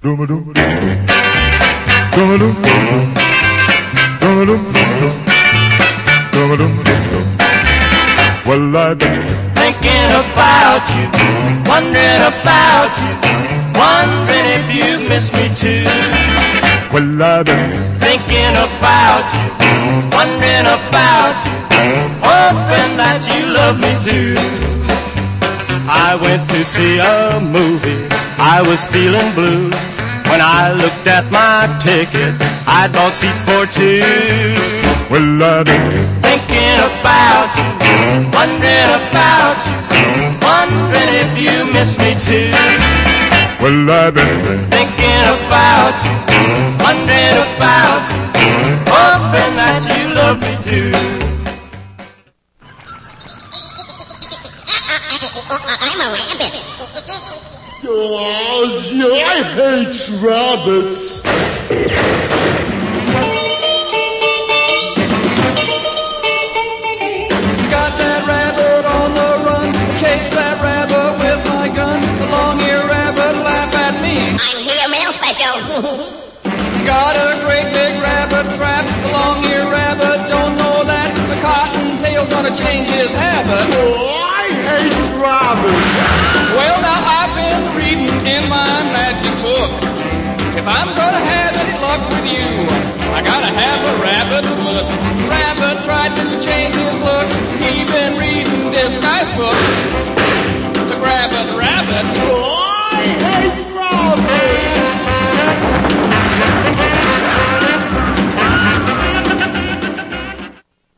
Well, I've been thinking about you, wondering about you, wondering if you miss me too. Well, I've been thinking about you, wondering about you, hoping that you love me too. I went to see a movie, I was feeling blue. When I looked at my ticket, I bought seats for two. Well, I've been thinking about you, wondering about you, wondering if you miss me too. Well, I've been thinking about you, wondering about you, hoping that you love me too. I'm a rabbit. Oh, I hate rabbits. Got that rabbit on the run, chase that rabbit with my gun. The long-eared rabbit laugh at me. I'm here, mail special. Got a great big rabbit trap. The long-eared rabbit don't know that. The cottontail gonna change his habit. Oh, I hate rabbits. Well, now I've been reading in my magic book. If I'm gonna have any luck with you, I gotta have a rabbit's foot. Rabbit tried to change his looks. He been reading disguise books. To grab a rabbit. Oh, I hate rabbits.